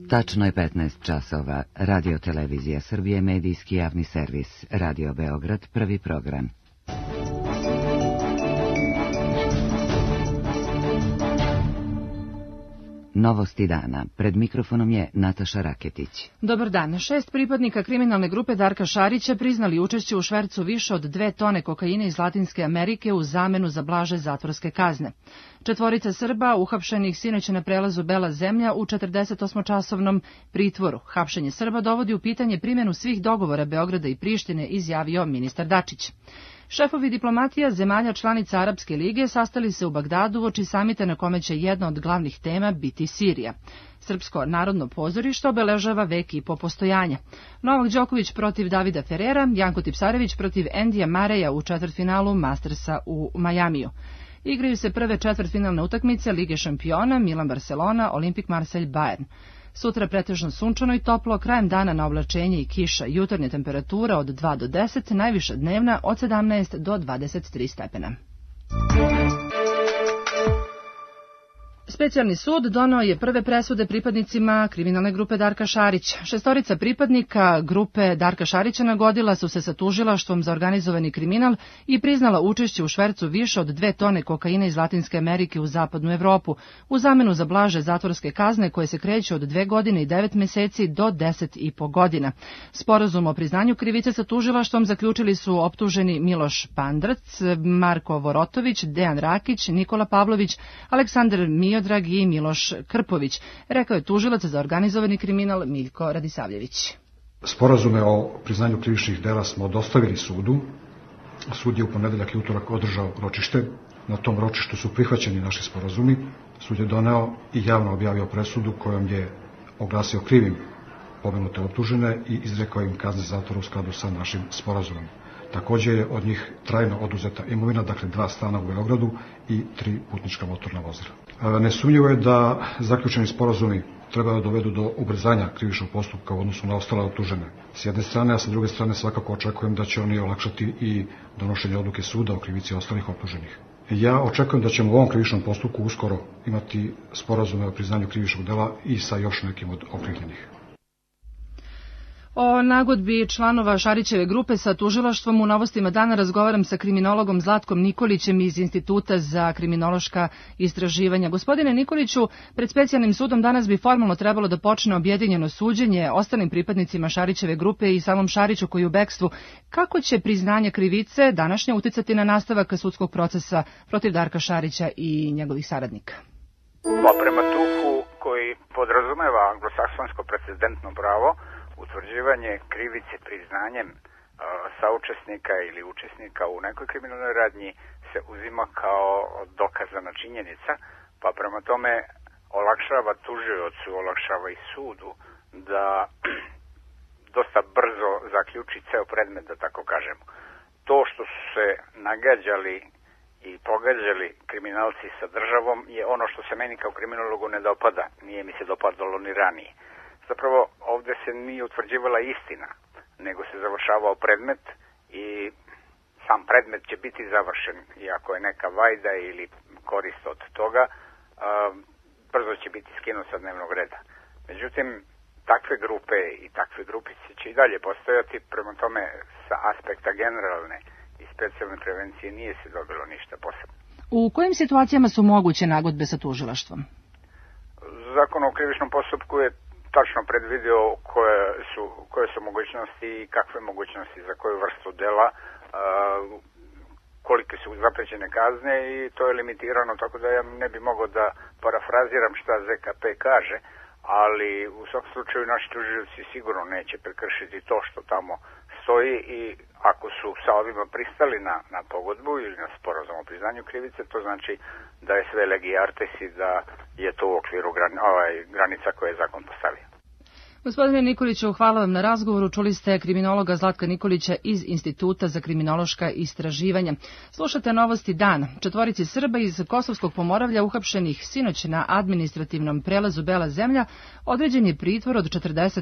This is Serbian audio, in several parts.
Tačno je 15 časova. Radio Televizija Srbije, medijski javni servis. Radio Beograd, prvi program. Novosti dana. Pred mikrofonom je Nataša Raketić. Dobar dan. 6 pripadnika kriminalne grupe Darka Šarića priznali učešće u švercu više od 2 tone kokaina iz Latinske Amerike u zamenu za blaže zatvorske kazne. 4 Srba uhapšenih sinoć na prelazu Bela zemlja u 48-časovnom pritvoru. Hapšenje Srba dovodi u pitanje primjenu svih dogovora Beograda i Prištine, izjavio ministar Dačić. Šefovi diplomatija zemalja članica Arapske lige sastali se u Bagdadu uoči samita na kome će jedna od glavnih tema biti Sirija. Srpsko narodno pozorište obeležava vek i po postojanja. Novak Đoković protiv Davida Ferrera, Janko Tipsarević protiv Endija Mareja u četvrtfinalu Mastersa u Majamiju. Igraju se prve četvrtfinalne utakmice Lige šampiona, Milan Barcelona, Olimpik Marselj Bayern. Sutra pretežno sunčano i toplo, krajem dana na oblačenje i kiša, jutarnja temperatura od 2 do 10, najviša dnevna od 17 do 23 stepena. Specijalni sud doneo je prve presude pripadnicima kriminalne grupe Darka Šarić. 6 pripadnika grupe Darka Šarića nagodila su se sa tužilaštvom za organizovani kriminal i priznala učešće u švercu više od 2 tone kokaina iz Latinske Amerike u zapadnu Evropu, u zamenu za blaže zatvorske kazne koje se kreću od 2 godine i 9 meseci do 10,5 godina. Sporazum o priznanju krivice sa tužilaštvom zaključili su optuženi Miloš Pandrac, Marko Vorotović, Dejan Rakić, Nikola Pavlović, Aleksandar Miodrag i Miloš Krpović, rekao je tužilac za organizovani kriminal Miljko Radisavljević. Sporazume o priznanju krivičnih dela smo dostavili sudu. Sud je u ponedeljak i utorak održao ročište. Na tom ročištu su prihvaćeni naši sporazumi. Sud je doneo i javno objavio presudu kojom je oglasio krivim pomenute optužene i izrekao im kazne zatvora u skladu sa našim sporazumom. Također je od njih trajno oduzeta imovina, dakle 2 stana u Beogradu i 3 putnička motorna vozila. Nesumnjivo je da zaključeni sporazumi treba da dovedu do ubrzanja krivičnog postupka u odnosu na ostale optužene. S jedne strane, a sa druge strane svakako očekujem da će oni olakšati i donošenje odluke suda o krivici ostalih optuženih. Ja očekujem da ćemo u ovom krivičnom postupku uskoro imati sporazume o priznanju krivičnog dela i sa još nekim od okrivljenih. O nagodbi članova Šarićeve grupe sa tužilaštvom u Novostima dana razgovaram sa kriminologom Zlatkom Nikolićem iz Instituta za kriminološka istraživanja. Gospodine Nikoliću, pred specijalnim sudom danas bi formalno trebalo da počne objedinjeno suđenje ostalim pripadnicima Šarićeve grupe i samom Šariću koji je u bekstvu. Kako će priznanje krivice današnje uticati na nastavak sudskog procesa protiv Darka Šarića i njegovih saradnika? Prema duhu koji podrazumeva anglosaksonsko precedentno pravo, utvrđivanje krivice priznanjem saučesnika ili učesnika u nekoj kriminalnoj radnji se uzima kao dokazana činjenica, pa prema tome olakšava tužiocu, olakšava i sudu da dosta brzo zaključi ceo predmet, da tako kažemo. To što su se nagađali i pogađali kriminalci sa državom je ono što se meni kao kriminologu ne dopada, nije mi se dopadalo ni ranije. Zapravo ovdje se nije utvrđivala istina, nego se završavao predmet i sam predmet će biti završen. I ako je neka vajda ili korist od toga, brzo će biti skinut sa dnevnog reda. Međutim, takve grupe i takve grupice će i dalje postojati, prema tome sa aspekta generalne i specijalne prevencije nije se dobilo ništa posebno. U kojim situacijama su moguće nagodbe sa tužilaštvom? Zakon o krivičnom postupku je tačno predvidio koje su mogućnosti i kakve mogućnosti za koju vrstu dela, kolike su zaprećene kazne i to je limitirano, tako da ja ne bi mogao da parafraziram šta ZKP kaže, ali u svakom slučaju naši tužioci sigurno neće prekršiti to što tamo stoji i ako su sa ovima pristali na pogodbu ili na sporazum o priznanju krivice, to znači da je sve legi artis i da je to u okviru granica koje je zakon postavio. Gospodine Nikoliću, hvala vam na razgovoru. Čuli ste kriminologa Zlatka Nikolića iz Instituta za kriminološka istraživanja. Slušate Novosti dana. 4 Srba iz Kosovskog Pomoravlja uhapšenih sinoć na administrativnom prelazu Bela zemlja određen je pritvor od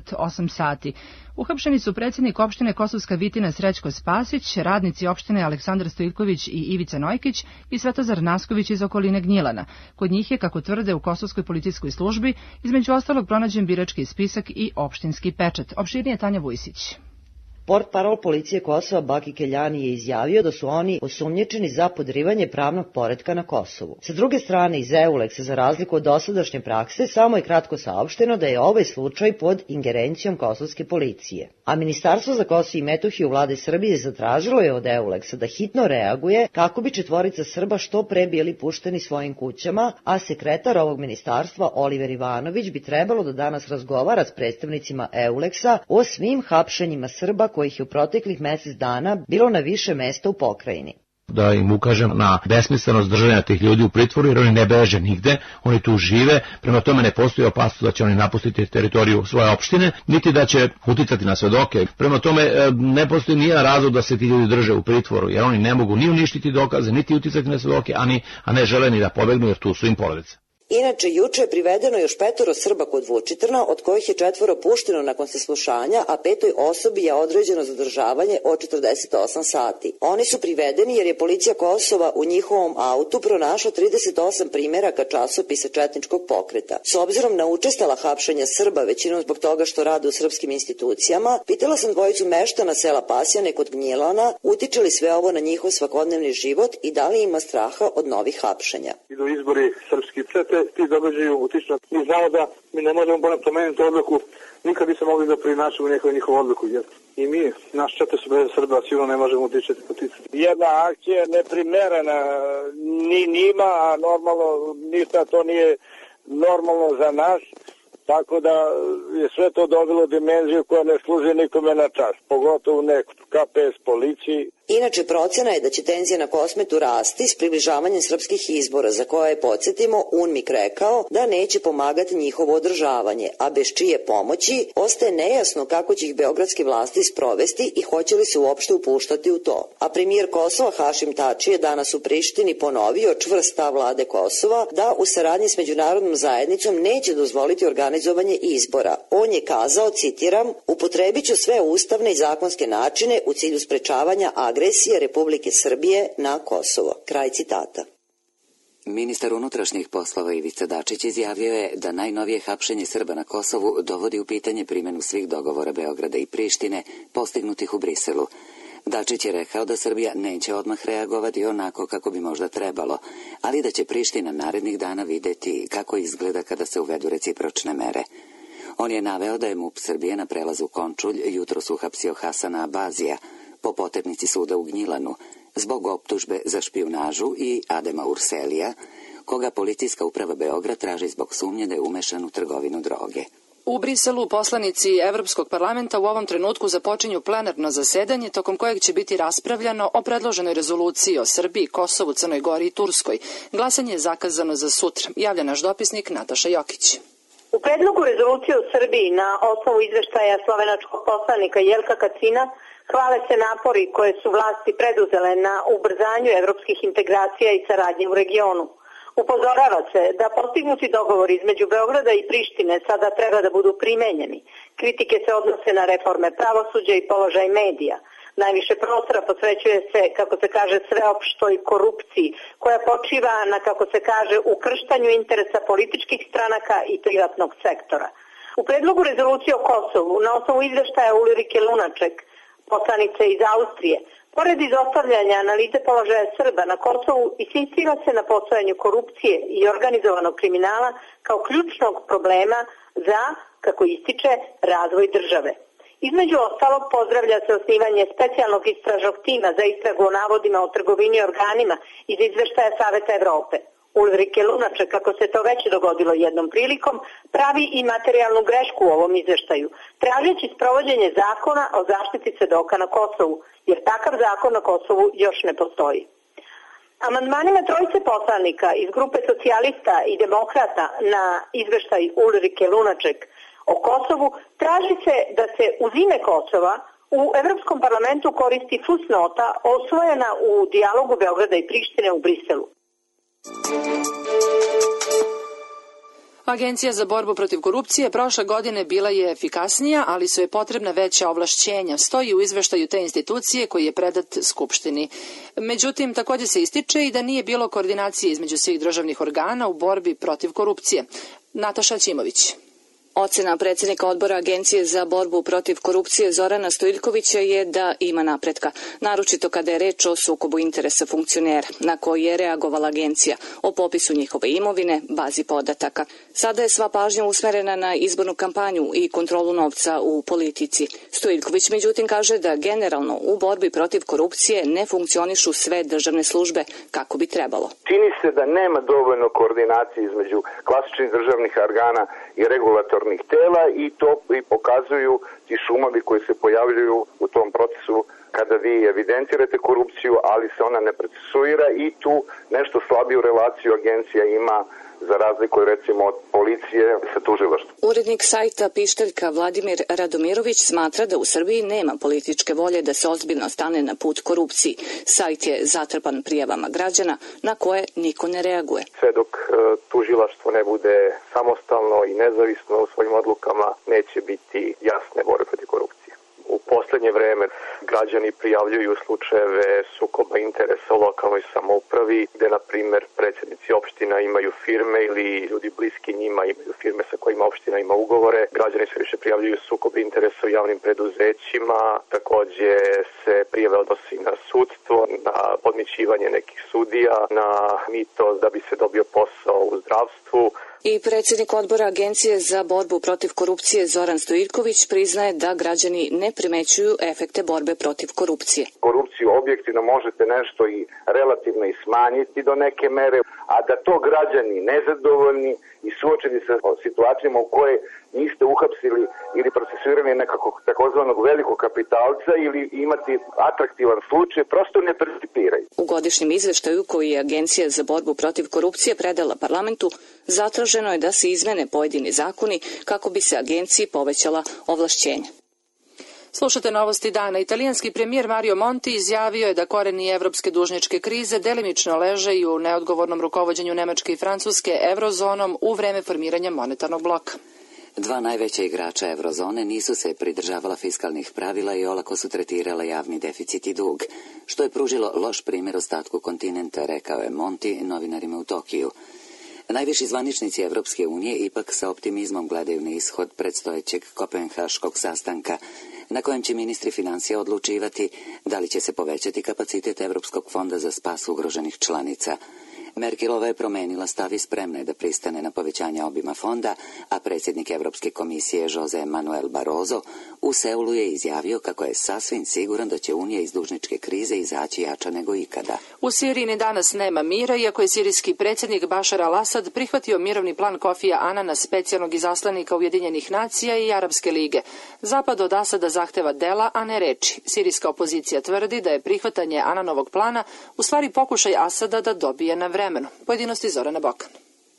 48 sati. Uhapšeni su predsjednik opštine Kosovska Vitina Srećko Spasić, radnici opštine Aleksandar Stojković i Ivica Nojkić i Svetozar Nasković iz okoline Gnjilana. Kod njih je, kako tvrde u Kosovskoj policijskoj službi, između ostalog pronađen birački spisak i opštinski pečat. Opširnije Tanja Vujsić. Portparol policije Kosova Baki Keljani je izjavio da su oni osumnjičeni za podrivanje pravnog poretka na Kosovu. Sa druge strane, iz EULEX-a, za razliku od dosadašnje prakse, samo je kratko saopšteno da je ovaj slučaj pod ingerencijom kosovske policije. A Ministarstvo za Kosovo i Metohiju vlade Srbije zatražilo je od EULEX-a da hitno reaguje kako bi 4 Srba što pre bili pušteni svojim kućama, a sekretar ovog ministarstva Oliver Ivanović bi trebalo da danas razgovara s predstavnicima EULEX-a o svim hapšenjima Srba kojih je u proteklih mesec dana bilo na više mesta u pokrajini. Da im ukažem na besmislenost držanja tih ljudi u pritvoru, jer oni ne beže nigde, oni tu žive, prema tome ne postoji opasnost da će oni napustiti teritoriju svoje opštine, niti da će uticati na svedoke. Prema tome ne postoji nijedan razlog da se ti ljudi drže u pritvoru, jer oni ne mogu ni uništiti dokaze, niti uticati na svedoke, a ne žele ni da pobegnu, jer tu su im porodice. Inače, juče je privedeno još 5 Srba kod Vučitrna, od kojih je 4 pušteno nakon saslušanja, a 5 osobi je određeno zadržavanje od 48 sati. Oni su privedeni jer je policija Kosova u njihovom autu pronašla 38 primeraka časopisa četničkog pokreta. S obzirom na učestala hapšenja Srba, većinom zbog toga što rade u srpskim institucijama, pitala sam dvojicu meštana sela Pasjane kod Gnjilana, utiče li sve ovo na njihov svakodnevni život i da li ima straha od novih hapšenja. Idu izbori srpski ti događaju utiču. Mi znamo da mi ne možemo promeniti odluku, nikad nismo mogli da prinašamo njihovu odluku. Jer i mi, naš 4 Srba, sigurno ne možemo uticati. Jedna akcija je neprimerena ni njima, a normalno ništa to nije normalno za nas. Tako da je sve to dobilo dimenziju koja ne služi nikome na čast, pogotovo neku KPS policiji. Inače, procena je da će tenzija na Kosmetu rasti s približavanjem srpskih izbora, za koje je, podsjetimo, UNMIK rekao da neće pomagati njihovo održavanje, a bez čije pomoći ostaje nejasno kako će ih beogradske vlasti sprovesti i hoće li se uopšte upuštati u to. A premijer Kosova Hašim Tači je danas u Prištini ponovio čvrst stav vlade Kosova da u saradnji s međunarodnom zajednicom neće dozvoliti organizovanje izbora. On je kazao, citiram, upotrebit ću sve ustavne i zakonske načine u cilju sprečavanja agresije Republike Srbije na Kosovo. Kraj citata. Ministar unutrašnjih poslova Ivica Dačić izjavio je da najnovije hapšenje Srba na Kosovu dovodi u pitanje primjenu svih dogovora Beograda i Prištine postignutih u Briselu. Dačić je rekao da Srbija neće odmah reagovati onako kako bi možda trebalo, ali da će Priština narednih dana videti kako izgleda kada se uvedu recipročne mere. On je naveo da je MUP Srbije na prelazu Končulj jutros uhapsio Hasana Abazija po poternici suda u Gnjilanu zbog optužbe za špijunažu i Adema Urselija, koga policijska uprava Beograd traži zbog sumnje da je umešan u trgovinu droge. U Briselu poslanici Evropskog parlamenta u ovom trenutku započinju plenarno zasedanje tokom kojeg će biti raspravljano o predloženoj rezoluciji o Srbiji, Kosovu, Crnoj Gori i Turskoj. Glasanje je zakazano za sutra, javlja naš dopisnik Nataša Jokić. U predlogu rezolucije o Srbiji na osnovu izveštaja slovenačkog poslanika Jelka Kacina hvale se napori koje su vlasti preduzele na ubrzanju evropskih integracija i saradnje u regionu. Upozorava se da postignuti dogovori između Beograda i Prištine sada treba da budu primenjeni. Kritike se odnose na reforme pravosuđa i položaj medija. Najviše prostora posvećuje se, kako se kaže, sveopštoj korupciji, koja počiva na, kako se kaže, ukrštanju interesa političkih stranaka i privatnog sektora. U predlogu rezolucije o Kosovu, na osnovu izveštaja Ulrike Lunaček, poslanice iz Austrije, pored izostavljanja analize položaja Srba na Kosovu, insistira se na postojanju korupcije i organizovanog kriminala kao ključnog problema za, kako ističe, razvoj države. Između ostalog, pozdravlja se osnivanje specijalnog istražnog tima za istragu o navodima o trgovini organima iz izveštaja Saveta Evrope. Ulrike Lunaček, kako se to već dogodilo jednom prilikom, pravi i materijalnu grešku u ovom izveštaju, tražeći sprovođenje zakona o zaštiti svedoka na Kosovu, jer takav zakon na Kosovu još ne postoji. Amandmanima trojice poslanika iz grupe socijalista i demokrata na izveštaj Ulrike Lunaček o Kosovu, traži se da se uz ime Kosova u Evropskom parlamentu koristi fusnota osvojena u dijalogu Beograda i Prištine u Briselu. Agencija za borbu protiv korupcije prošle godine bila je efikasnija, ali su je potrebna veća ovlašćenja, stoji u izveštaju te institucije koji je predat Skupštini. Međutim, također se ističe i da nije bilo koordinacije između svih državnih organa u borbi protiv korupcije. Nataša Ćimović. Ocena predsjednika odbora Agencije za borbu protiv korupcije Zorana Stojiljkovića je da ima napretka, naročito kada je reč o sukobu interesa funkcionera, na koji je reagovala agencija, o popisu njihove imovine, bazi podataka. Sada je sva pažnja usmerena na izbornu kampanju i kontrolu novca u politici. Stojiljković međutim kaže da generalno u borbi protiv korupcije ne funkcionišu sve državne službe kako bi trebalo. Čini se da nema dovoljno koordinacije između klasičnih državnih organa i regulatornih tela i to i pokazuju ti šumovi koji se pojavljuju u tom procesu kada vi evidentirate korupciju, ali se ona ne procesuira i tu nešto slabiju relaciju agencija ima za razliku recimo od policije sa tužilaštvom. Urednik sajta Pištaljka Vladimir Radomirović smatra da u Srbiji nema političke volje da se ozbiljno stane na put korupciji. Sajt je zatrpan prijavama građana na koje niko ne reaguje. Sve dok tužilaštvo ne bude samostalno i nezavisno u svojim odlukama, neće biti jasne borbe protiv korupcije. U poslednje vreme građani prijavljuju slučajeve sukoba interesa u lokalnoj samoupravi, gde, na primer, predsjednici opština imaju firme ili ljudi bliski njima imaju firme sa kojima opština ima ugovore. Građani se više prijavljuju sukoba interesa u javnim preduzećima, takođe se prijave odnosi na sudstvo, na podmićivanje nekih sudija, na mito da bi se dobio posao u zdravstvu. I predsjednik odbora Agencije za borbu protiv korupcije Zoran Stojiljković priznaje da građani ne primećuju efekte borbe protiv korupcije. Korupciju objektivno možete nešto i relativno i smanjiti do neke mere, a da to građani nezadovoljni i suočeni sa situacijama u koje niste uhapsili ili procesuirali nekakvog takozvanog velikog kapitalca ili imati atraktivan slučaj, prosto ne percipiraju. U godišnjem izveštaju koji je Agencija za borbu protiv korupcije predala parlamentu, zatraženo je da se izmene pojedini zakoni kako bi se agenciji povećala ovlašćenja. Slušate novosti dana. Italijanski premijer Mario Monti izjavio je da koreni evropske dužničke krize delimično leže i u neodgovornom rukovođenju Nemačke i Francuske evrozonom u vreme formiranja monetarnog bloka. Dva najveća igrača eurozone nisu se pridržavala fiskalnih pravila i olako su tretirala javni deficit i dug, što je pružilo loš primjer ostatku kontinenta, rekao je Monti novinarima u Tokiju. Najviši zvaničnici Evropske unije ipak sa optimizmom gledaju na ishod predstojećeg kopenhaškog sastanka, na kojem će ministri financija odlučivati da li će se povećati kapacitet Evropskog fonda za spas ugroženih članica. Merkelova je promenila stav i spremna je da pristane na povećanje obima fonda, a predsjednik Evropske komisije Jose Manuel Barroso u Seulu je izjavio kako je sasvim siguran da će Unija iz dužničke krize izaći jača nego ikada. U Siriji ni danas nema mira, iako je sirijski predsjednik Bašar al-Asad prihvatio mirovni plan Kofija Anana, specijalnog izaslanika Ujedinjenih nacija i Arapske lige. Zapad od Asada zahteva dela, a ne reči. Sirijska opozicija tvrdi da je prihvatanje Ananovog plana u stvari pokušaj Asada da dobije na vremenu. Pojedinosti Zorana Bokan.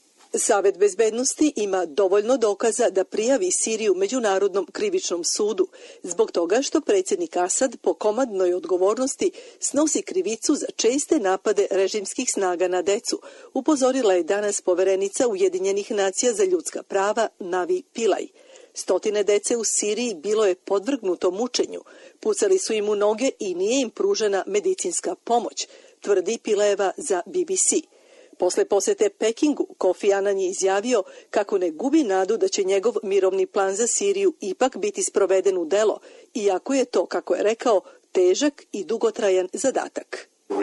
Savet bezbednosti ima dovoljno dokaza da prijavi Siriju Međunarodnom krivičnom sudu, zbog toga što predsjednik Asad po komandnoj odgovornosti snosi krivicu za česte napade režimskih snaga na decu, upozorila je danas poverenica Ujedinjenih nacija za ljudska prava Navi Pillay. Stotine dece u Siriji bilo je podvrgnuto mučenju, pucali su im u noge i nije im pružena medicinska pomoć, tvrdi Pillayeva za BBC. Posle posete Pekingu, Kofi Anan je izjavio kako ne gubi nadu da će njegov mirovni plan za Siriju ipak biti sproveden u delo, iako je to, kako je rekao, težak i dugotrajan zadatak.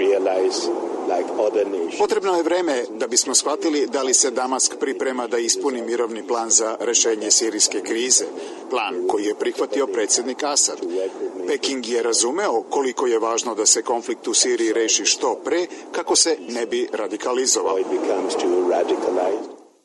Potrebno je vreme da bismo shvatili da li se Damask priprema da ispuni mirovni plan za rešenje sirijske krize, plan koji je prihvatio predsjednik Asad. Peking je razumeo koliko je važno da se konflikt u Siriji reši što pre kako se ne bi radikalizovao.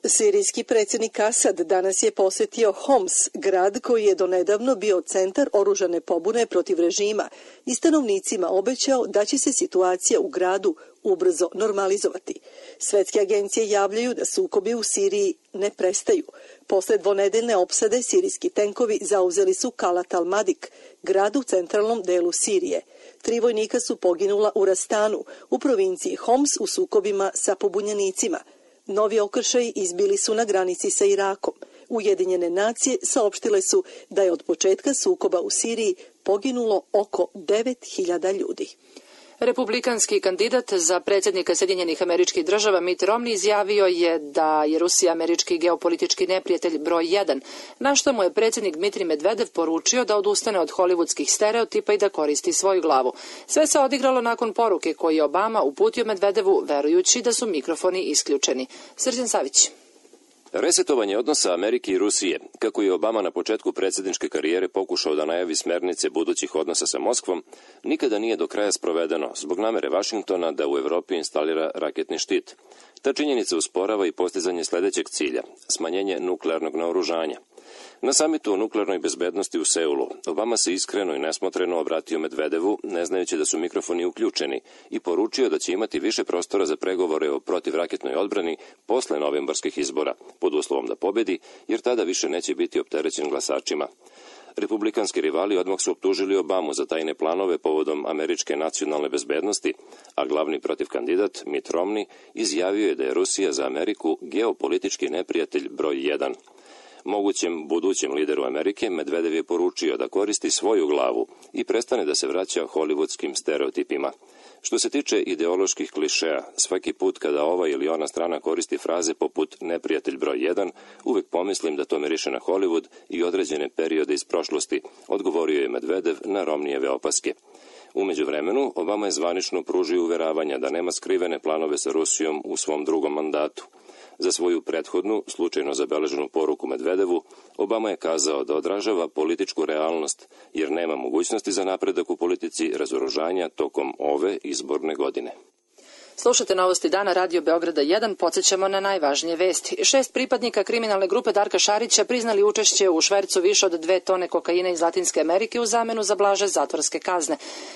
Sirijski predsjednik Asad danas je posjetio Homs, grad koji je donedavno bio centar oružane pobune protiv režima i stanovnicima obećao da će se situacija u gradu ubrzo normalizovati. Svetske agencije javljaju da sukobi u Siriji ne prestaju. Posle dvonedeljne opsade sirijski tenkovi zauzeli su Kalat al-Madik, grad u centralnom delu Sirije. 3 vojnika su poginula u Rastanu, u provinciji Homs u sukobima sa pobunjenicima. Novi okršaji izbili su na granici sa Irakom. Ujedinjene nacije saopštile su da je od početka sukoba u Siriji poginulo oko 9.000 ljudi. Republikanski kandidat za predsjednika Sjedinjenih Američkih Država Mitt Romney izjavio je da je Rusija američki geopolitički neprijatelj broj 1, na što mu je predsjednik Dmitrij Medvedev poručio da odustane od hollywoodskih stereotipa i da koristi svoju glavu. Sve se odigralo nakon poruke koju je Obama uputio Medvedevu, verujući da su mikrofoni isključeni. Srđan Savić. Resetovanje odnosa Amerike i Rusije, kako je Obama na početku predsjedničke karijere pokušao da najavi smernice budućih odnosa sa Moskvom, nikada nije do kraja sprovedeno zbog namere Vašingtona da u Evropi instalira raketni štit. Ta činjenica usporava i postizanje sljedećeg cilja, smanjenje nuklearnog naoružanja. Na samitu o nuklearnoj bezbednosti u Seulu, Obama se iskreno i nesmotreno obratio Medvedevu, ne znajući da su mikrofoni uključeni, i poručio da će imati više prostora za pregovore o protivraketnoj odbrani posle novembarskih izbora, pod uslovom da pobedi, jer tada više neće biti opterećen glasačima. Republikanski rivali odmah su optužili Obamu za tajne planove povodom američke nacionalne bezbednosti, a glavni protivkandidat Mitt Romney izjavio je da je Rusija za Ameriku geopolitički neprijatelj broj 1. Mogućem budućem lideru Amerike Medvedev je poručio da koristi svoju glavu i prestane da se vraća hollywoodskim stereotipima. Što se tiče ideoloških klišeja, svaki put kada ova ili ona strana koristi fraze poput neprijatelj broj 1, uvek pomislim da to miriše na Hollywood i određene periode iz prošlosti, odgovorio je Medvedev na Romnijeve opaske. U međuvremenu, Obama je zvanično pružio uveravanja da nema skrivene planove sa Rusijom u svom drugom mandatu. Za svoju prethodnu, slučajno zabeleženu poruku Medvedevu, Obama je kazao da odražava političku realnost, jer nema mogućnosti za napredak u politici razoružanja tokom ove izborne godine. Slušajte novosti dana Radio Beograda 1, podsjećamo na najvažnije vesti. 6 pripadnika kriminalne grupe Darka Šarića priznali učešće u švercu više od 2 tone kokaina iz Latinske Amerike u zamenu za blaže zatvorske kazne.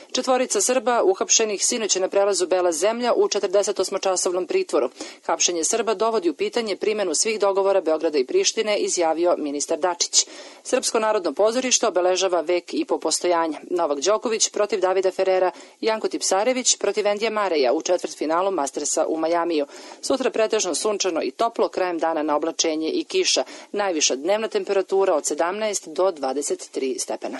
4 Srba uhapšenih sinoć na prelazu Bela zemlja u 48-časovnom pritvoru. Hapšenje Srba dovodi u pitanje primjenu svih dogovora Beograda i Prištine, izjavio ministar Dačić. Srpsko narodno pozorište obeležava vek i po postojanja. Novak Đoković protiv Davida Ferrera, Janko Tipsarević protiv Endija Mareja u četvrtfinalu Mastersa u Majamiju. Sutra pretežno sunčano i toplo, krajem dana na oblačenje i kiša. Najviša dnevna temperatura od 17 do 23 stepena.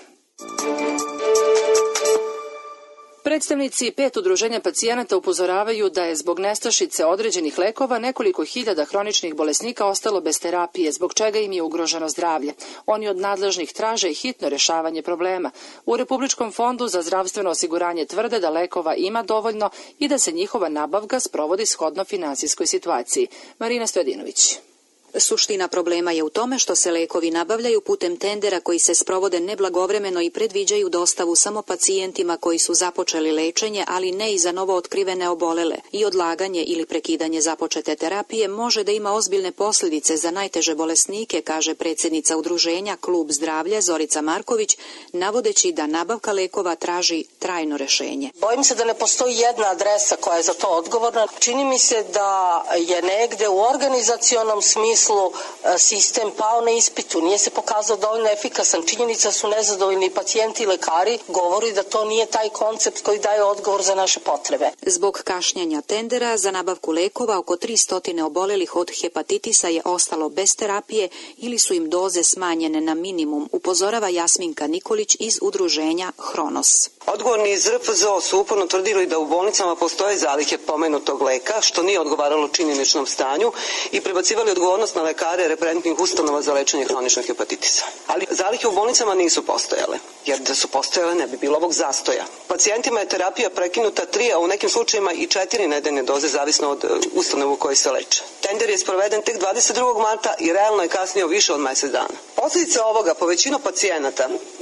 Predstavnici 5 udruženja pacijenata upozoravaju da je zbog nestašice određenih lekova nekoliko hiljada hroničnih bolesnika ostalo bez terapije, zbog čega im je ugroženo zdravlje. Oni od nadležnih traže hitno rješavanje problema. U Republičkom fondu za zdravstveno osiguranje tvrde da lekova ima dovoljno i da se njihova nabavka sprovodi shodno finansijskoj situaciji. Marina Stojadinović. Suština problema je u tome što se lekovi nabavljaju putem tendera koji se sprovode neblagovremeno i predviđaju dostavu samo pacijentima koji su započeli lečenje, ali ne i za novo otkrivene obolele. I odlaganje ili prekidanje započete terapije može da ima ozbiljne posljedice za najteže bolesnike, kaže predsjednica udruženja Klub zdravlja Zorica Marković, navodeći da nabavka lekova traži trajno rješenje. Bojim se da ne postoji jedna adresa koja je za to odgovorna. Čini mi se da je negde u organizacionom smislu sistem pao na ispitu, nije se pokazao dovoljno efikasan. Činjenica su nezadovoljni pacijenti i lekari, govori da to nije taj koncept koji daje odgovor za naše potrebe. Zbog kašnjenja tendera za nabavku lekova oko 300 obolelih od hepatitisa je ostalo bez terapije ili su im doze smanjene na minimum, upozorava Jasminka Nikolić iz udruženja Hronos. Odgovorni iz RFZO su uporno tvrdili da u bolnicama postoje zalihe pomenutog leka, što nije odgovaralo činjeničnom stanju, i prebacivali odgovornost na lekare referentnih ustanova za lečenje hroničnog hepatitisa. Ali zalihe u bolnicama nisu postojale, jer da su postojale ne bi bilo ovog zastoja. Pacijentima je terapija prekinuta 3, a u nekim slučajevima i 4 nedeljne doze, zavisno od ustanova u kojoj se leče. Tender je sproveden tek 22. marta i realno je kasnio više od mjesec dana. Posljedice ovoga po većinu pacijenata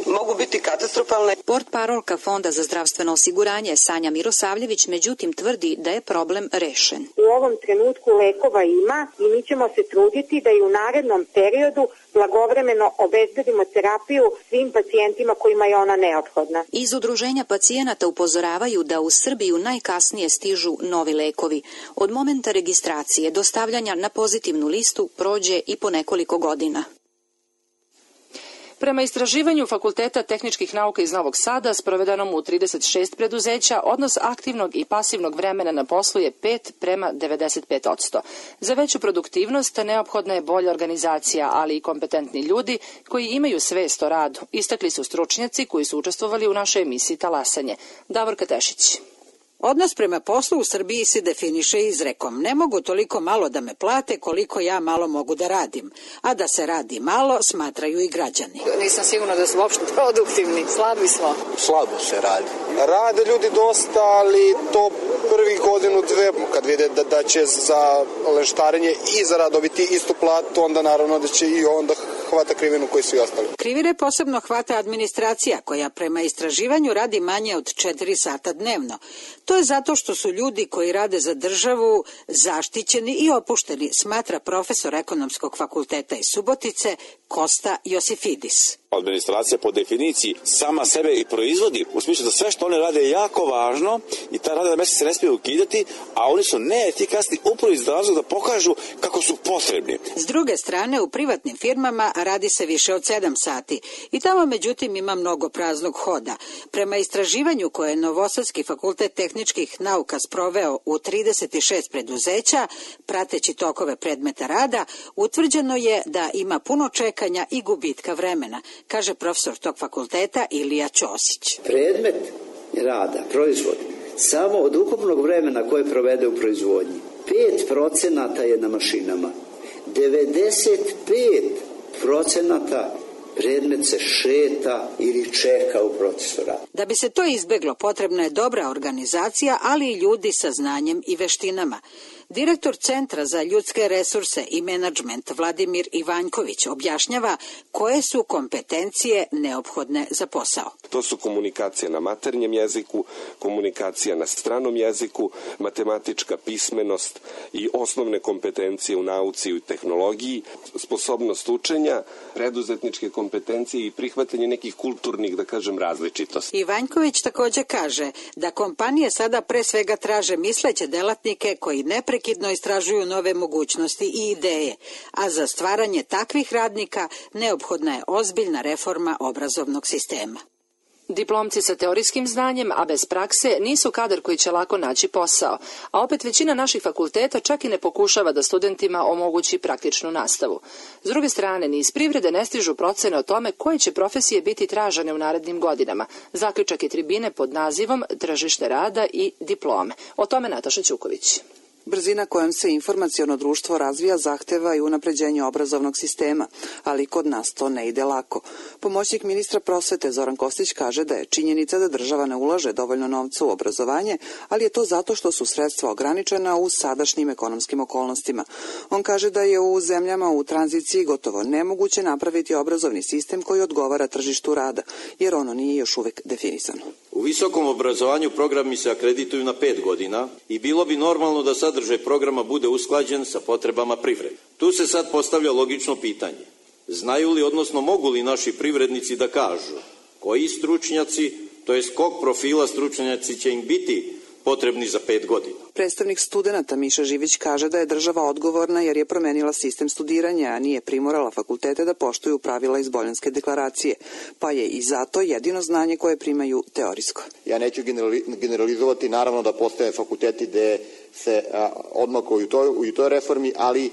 mogu biti katastrofalne. Portparolka Fonda za zdravstveno osiguranje Sanja Mirosavljević međutim tvrdi da je problem rešen. U ovom trenutku lekova ima i mi ćemo se truditi da i u narednom periodu blagovremeno obezbedimo terapiju svim pacijentima kojima je ona neophodna. Iz udruženja pacijenata upozoravaju da u Srbiju najkasnije stižu novi lekovi. Od momenta registracije do stavljanja na pozitivnu listu prođe i po nekoliko godina. Prema istraživanju Fakulteta tehničkih nauka iz Novog Sada, sprovedenom u 36 preduzeća, odnos aktivnog i pasivnog vremena na poslu je 5:95%. Za veću produktivnost neophodna je bolja organizacija, ali i kompetentni ljudi koji imaju svest o radu, istakli su stručnjaci koji su učestvovali u našoj emisiji Talasanje. Davorka Tešić. Odnos prema poslu u Srbiji se definiše izrekom: ne mogu toliko malo da me plate koliko ja malo mogu da radim, a da se radi malo smatraju i građani. Nisam sigurna da su uopšte produktivni, slabi smo. Slabo se radi. Rade ljudi dosta, ali to prvih godinu dve, kad vide da će za leštarenje i za rad dobiti istu platu, onda naravno da će i onda hvata krivinu koji su i ostali. Krivine posebno hvata administracija, koja prema istraživanju radi manje od 4 sata dnevno. To je zato što su ljudi koji rade za državu zaštićeni i opušteni, smatra profesor Ekonomskog fakulteta iz Subotice Kosta Josifidis. Administracija po definiciji sama sebe i proizvodi, u smislu da sve što one rade je jako važno i ta radna mesta se ne smije ukidati, a oni su neefikasni upravo iz razloga da pokažu kako su potrebni. S druge strane, u privatnim firmama radi se više od 7 sati i tamo međutim ima mnogo praznog hoda. Prema istraživanju koje je Novosadski fakultet tehničkih nauka sproveo u 36 preduzeća, prateći tokove predmeta rada, utvrđeno je da ima puno čekanja i gubitka vremena, kaže profesor tog fakulteta Ilija Ćosić. Predmet rada, proizvod, samo od ukupnog vremena koje provede u proizvodnji, 5% je na mašinama, 95% predmet se šeta ili čeka u procesu rada. Da bi se to izbeglo, potrebna je dobra organizacija, ali i ljudi sa znanjem i veštinama. Direktor Centra za ljudske resurse i menadžment Vladimir Ivanjković objašnjava koje su kompetencije neophodne za posao. To su komunikacija na maternjem jeziku, komunikacija na stranom jeziku, matematička pismenost i osnovne kompetencije u nauci i u tehnologiji, sposobnost učenja, preduzetničke kompetencije i prihvatanje nekih kulturnih, da kažem, različitosti. Ivanjković također kaže da kompanije sada pre svega traže misleće delatnike koji neprekidno istražuju nove mogućnosti i ideje, a za stvaranje takvih radnika neophodna je ozbiljna reforma obrazovnog sistema. Diplomci sa teorijskim znanjem, a bez prakse, nisu kadar koji će lako naći posao, a opet većina naših fakulteta čak i ne pokušava da studentima omogući praktičnu nastavu. S druge strane, ni iz privrede ne stižu procene o tome koje će profesije biti tražene u narednim godinama. Zaključak je tribine pod nazivom Tržište rada i diplome. O tome Nataša Ćuković. Brzina kojom se informaciono društvo razvija zahteva i unapređenje obrazovnog sistema, ali kod nas to ne ide lako. Pomoćnik ministra prosvete Zoran Kostić kaže da je činjenica da država ne ulaže dovoljno novca u obrazovanje, ali je to zato što su sredstva ograničena u sadašnjim ekonomskim okolnostima. On kaže da je u zemljama u tranziciji gotovo nemoguće napraviti obrazovni sistem koji odgovara tržištu rada, jer ono nije još uvek definisano. U visokom obrazovanju programi se akredituju na 5 godina i bilo bi normalno da sadržaj programa bude usklađen sa potrebama privrede. Tu se sad postavlja logično pitanje. Znaju li, odnosno mogu li naši privrednici da kažu koji stručnjaci, to jest kog profila stručnjaci će im biti potrebni za 5 godina? Predstavnik studenata Miša Živić kaže da je država odgovorna jer je promenila sistem studiranja, a nije primorala fakultete da poštuju pravila iz Bolonjske deklaracije, pa je i zato jedino znanje koje primaju teorijsko. Ja neću generalizovati, naravno da postoje fakulteti gde se odmakao u toj reformi, ali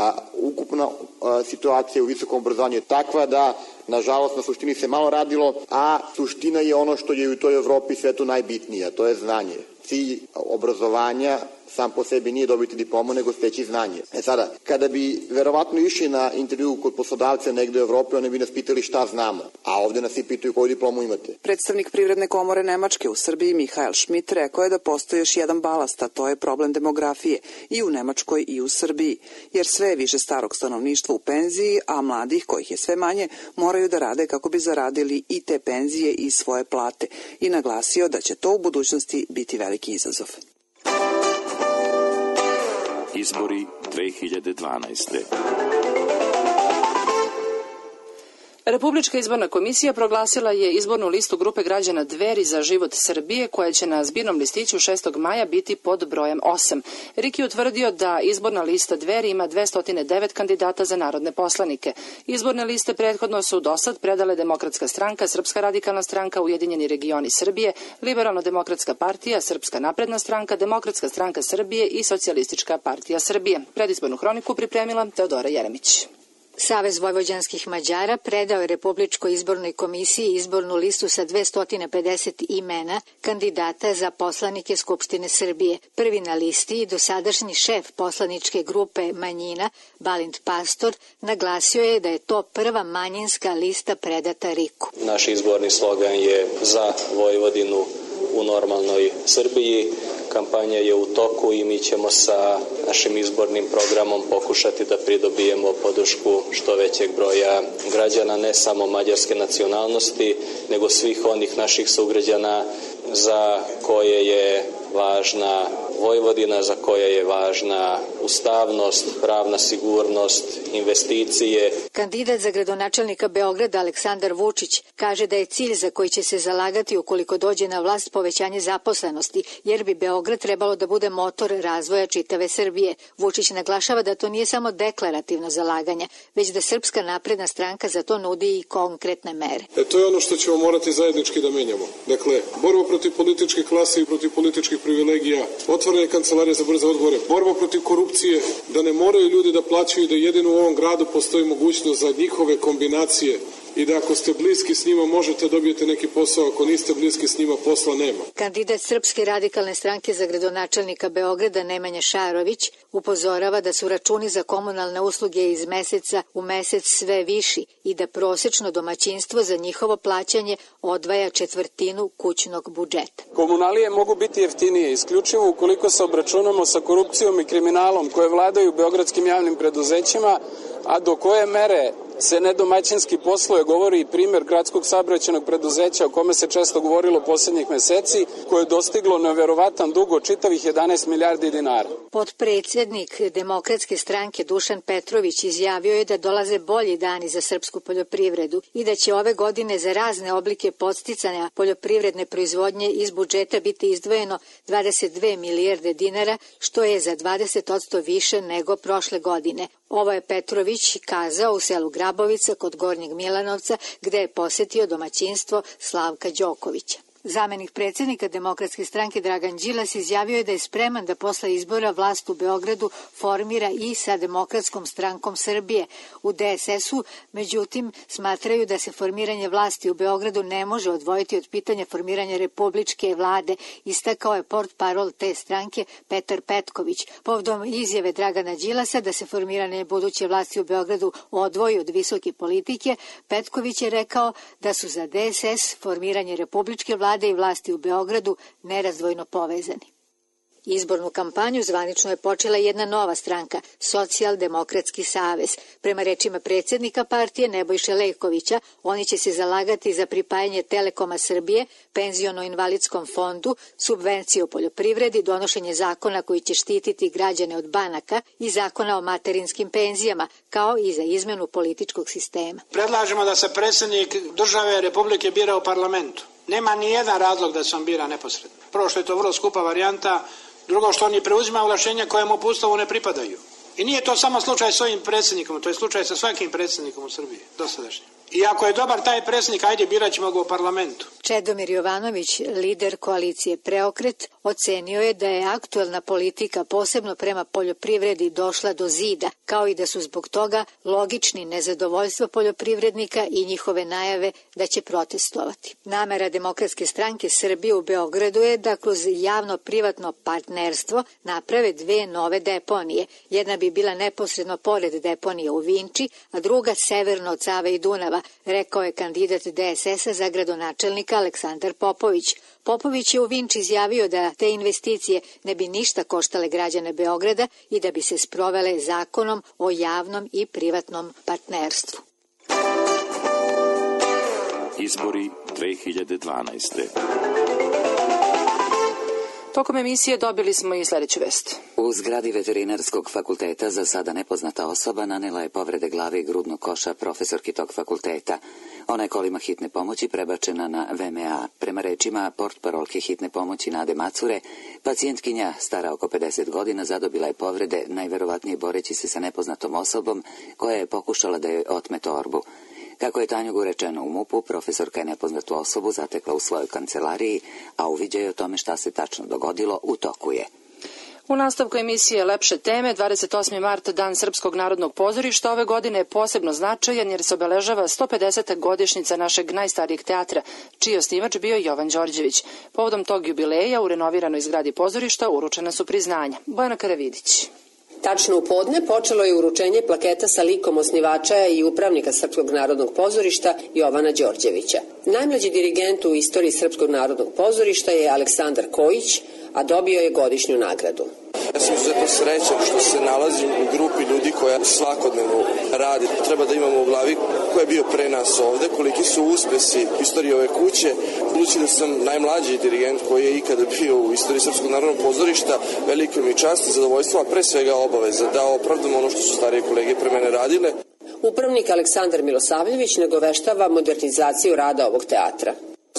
ukupna situacija u visokom obrazovanju je takva da, nažalost, na suštini se malo radilo, a suština je ono što je u toj Evropi svetu najbitnije, to je znanje. Cilj obrazovanja sam po sebi nije dobiti diplomu, nego steći znanje. Sada, kada bi verovatno išli na intervju kod poslodavca negde u Evropi, oni bi nas pitali šta znamo, a ovde nas i pitaju koju diplomu imate. Predstavnik Privredne komore Nemačke u Srbiji Mihael Schmidt rekao je da postoji još jedan balast, a to je problem demografije i u Nemačkoj i u Srbiji, jer sve je više starog stanovništva u penziji, a mladih, kojih je sve manje, moraju da rade kako bi zaradili i te penzije i svoje plate, i naglasio da će to u budućnosti biti veliki izazov. Izbori 2012. Republička izborna komisija proglasila je izbornu listu grupe građana Dveri za život Srbije, koja će na zbirnom listiću 6. maja biti pod brojem 8. RIK je utvrdio da izborna lista Dveri ima 209 kandidata za narodne poslanike. Izborne liste prethodno su dosad predale Demokratska stranka, Srpska radikalna stranka, Ujedinjeni regioni Srbije, Liberalno-demokratska partija, Srpska napredna stranka, Demokratska stranka Srbije i Socijalistička partija Srbije. Predizbornu hroniku pripremila Teodora Jeremić. Savez vojvođanskih Mađara predao je Republičkoj izbornoj komisiji izbornu listu sa 250 imena kandidata za poslanike Skupštine Srbije. Prvi na listi i dosadašnji šef poslaničke grupe manjina, Balint Pastor, naglasio je da je to prva manjinska lista predata RIK-u. Naš izborni slogan je za Vojvodinu u normalnoj Srbiji. Kampanja je u toku i mi ćemo sa našim izbornim programom pokušati da pridobijemo podršku što većeg broja građana, ne samo mađarske nacionalnosti, nego svih onih naših sugrađana za koje je važna Vojvodina, za koje je važna ustavnost, pravna sigurnost, investicije. Kandidat za gradonačelnika Beograda Aleksandar Vučić kaže da je cilj za koji će se zalagati ukoliko dođe na vlast povećanje zaposlenosti, jer bi Beograd trebalo da bude motor razvoja čitave Srbije. Vučić naglašava da to nije samo deklarativno zalaganje, već da Srpska napredna stranka za to nudi i konkretne mere. To je ono što ćemo morati zajednički da menjamo. Dakle, borba protiv političke klase i protiv političkih privilegija, otvaranje kancelarije za brze odgovore, borba protiv korupcije, da ne moraju ljudi da plaćaju, da jedino u ovom gradu postoji mogućnost za njihove kombinacije i da ako ste bliski s njima možete dobijete neki posao, ako niste bliski s njima posla nema. Kandidat Srpske radikalne stranke za gradonačelnika Beograda Nemanja Šarović upozorava da su računi za komunalne usluge iz meseca u mesec sve viši i da prosečno domaćinstvo za njihovo plaćanje odvaja četvrtinu kućnog budžeta. Komunalije mogu biti jeftinije isključivo ukoliko se obračunamo sa korupcijom i kriminalom koje vladaju beogradskim javnim preduzećima, a do koje mere se nedomaćinski posluje govori i primjer gradskog saobraćajnog preduzeća o kome se često govorilo poslednjih meseci, koje je dostiglo neverovatan dug od čitavih 11 milijardi dinara. Potpredsjednik Demokratske stranke Dušan Petrović izjavio je da dolaze bolji dani za srpsku poljoprivredu i da će ove godine za razne oblike podsticanja poljoprivredne proizvodnje iz budžeta biti izdvojeno 22 milijarde dinara, što je za 20% više nego prošle godine. Ovo je Petrović kazao u selu Grabovica kod Gornjeg Milanovca, gde je posetio domaćinstvo Slavka Đokovića. Zamenik predsjednika Demokratske stranke Dragan Đilas izjavio je da je spreman da posle izbora vlast u Beogradu formira i sa Demokratskom strankom Srbije. U DSS-u, međutim, smatraju da se formiranje vlasti u Beogradu ne može odvojiti od pitanja formiranja republičke vlade, istakao je portparol te stranke Petar Petković. Povodom izjave Dragana Đilasa da se formiranje buduće vlasti u Beogradu odvoji od visoke politike, Petković je rekao da su za DSS formiranje republičke vlade i vlasti u Beogradu nerazdvojno povezani. Izbornu kampanju zvanično je počela jedna nova stranka, Socijaldemokratski savez. Prema rečima predsjednika partije Nebojše Lejkovića, oni će se zalagati za pripajanje Telekoma Srbije, penziono-invalidskom fondu, subvencije u poljoprivredi, donošenje zakona koji će štititi građane od banaka i zakona o materinskim penzijama, kao i za izmenu političkog sistema. Predlažemo da se predsjednik države Republike bira u parlamentu. Nema ni jedan razlog da se on bira neposredno. Prvo što je to vrlo skupa varijanta, drugo što on i preuzima ovlašćenja koje mu po Ustavu ne pripadaju. I nije to samo slučaj s ovim predsjednikom, to je slučaj sa svakim predsjednikom u Srbiji, dosadašnjim. I ako je dobar taj predsjednik, ajde birat ćemo ga u parlamentu. Čedomir Jovanović, lider koalicije Preokret, ocenio je da je aktuelna politika posebno prema poljoprivredi došla do zida, kao i da su zbog toga logični nezadovoljstvo poljoprivrednika i njihove najave da će protestovati. Namera Demokratske stranke Srbije u Beogradu je da kroz javno-privatno partnerstvo naprave 2 nove deponije. Jedna bi bila neposredno pored deponije u Vinči, a druga severno od Save i Dunava, rekao je kandidat DSS-a za gradonačelnika Aleksandar Popović. Popović je u Vinči izjavio da te investicije ne bi ništa koštale građane Beograda i da bi se sprovele zakonom o javnom i privatnom partnerstvu. Izbori 2012. Tokom emisije dobili smo i sljedeću vest. U zgradi Veterinarskog fakulteta za sada nepoznata osoba nanela je povrede glave i grudnog koša profesorki tog fakulteta. Ona je kolima hitne pomoći prebačena na VMA. Prema rečima portparolke hitne pomoći Nade Macure, pacijentkinja stara oko 50 godina zadobila je povrede, najverovatnije boreći se sa nepoznatom osobom koja je pokušala da joj otme torbu. Kako je Tanjugu rečeno u MUP-u, profesorka je nepoznatu osobu zatekla u svojoj kancelariji, a uviđaj o tome šta se tačno dogodilo u toku je. U nastavku emisije Lepše teme, 28. mart, Dan Srpskog narodnog pozorišta, ove godine je posebno značajan jer se obeležava 150. godišnjica našeg najstarijeg teatra, čiji osnivač bio Jovan Đorđević. Povodom tog jubileja u renoviranoj zgradi pozorišta uručena su priznanja. Bojana Karavidić. Tačno u podne počelo je uručenje plaketa sa likom osnivača i upravnika Srpskog narodnog pozorišta Jovana Đorđevića. Najmlađi dirigent u istoriji Srpskog narodnog pozorišta je Aleksandar Kojić, a dobio je godišnju nagradu. Ja sam izuzetno srećan što se nalazim u grupi ljudi koja svakodnevno radi. Treba da imamo u glavi ko je bio pre nas ovde, koliki su uspesi istorije ove kuće. Budući da sam najmlađi dirigent koji je ikada bio u istoriji Srpskog narodnog pozorišta, veliko mi čast i zadovoljstvo, a pre svega obaveza da opravdam ono što su starije kolege pre mene radile. Upravnik Aleksandar Milosavljević nagoveštava modernizaciju rada ovog teatra.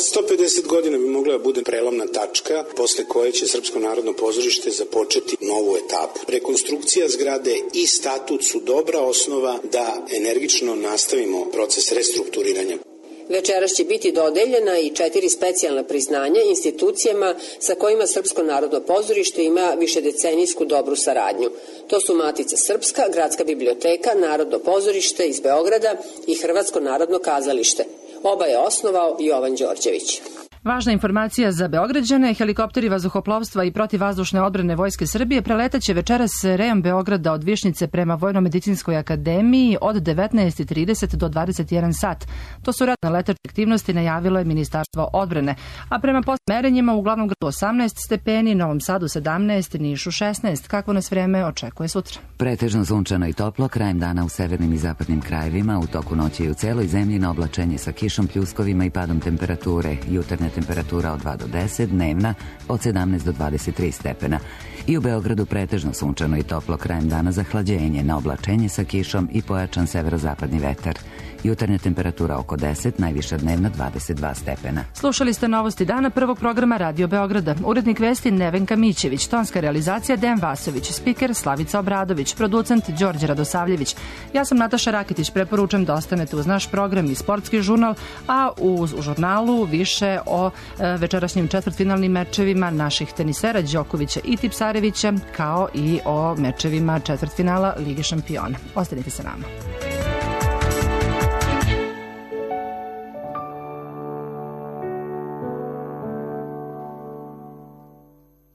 150 godina bi mogla da bude prelomna tačka posle koje će Srpsko narodno pozorište započeti novu etapu. Rekonstrukcija zgrade i statut su dobra osnova da energično nastavimo proces restrukturiranja. Večeras će biti dodeljena i 4 specijalna priznanja institucijama sa kojima Srpsko narodno pozorište ima višedecenijsku dobru saradnju. To su Matica Srpska, Gradska biblioteka, Narodno pozorište iz Beograda i Hrvatsko narodno kazalište. Oba je osnovao Jovan Đorđević. Važna informacija za Beograđane, helikopteri vazduhoplovstva i protivvazdušne odbrane Vojske Srbije preletaće večeras rejon Beograda od Višnjice prema Vojno-medicinskoj akademiji od 19:30 do 21 sat. To su ratne letačke aktivnosti, najavilo je Ministarstvo odbrane. A prema merenjima u glavnom gradu 18 stepeni, Novom Sadu 17, Nišu 16. Kakvo nas vreme očekuje sutra? Pretežno sunčano i toplo, krajem dana u severnim i zapadnim krajevima, u toku noći i u celoj zemlji na oblačenje sa kišom, pljuskovima i padom temperature. Jutarnja temperatura od 2 do 10, dnevna od 17 do 23 stepena. I u Beogradu pretežno sunčano i toplo, krajem dana zahlađenje, na oblačenje sa kišom i pojačan severozapadni vetar. Jutarnja temperatura oko 10, najviša dnevna 22 stepena. Slušali ste novosti dana prvog programa Radio Beograda. Urednik vesti Nevenka Mićević, tonska realizacija Dejan Vasović, spiker Slavica Obradović, producent Đorđe Radosavljević. Ja sam Nataša Rakitić, preporučam da ostanete uz naš program i sportski žurnal, a u žurnalu više o večerašnjim četvrtfinalnim mečevima naših tenisera Đokovića i Tipsarevića, kao i o mečevima četvrtfinala Lige šampiona. Ostanite sa nama.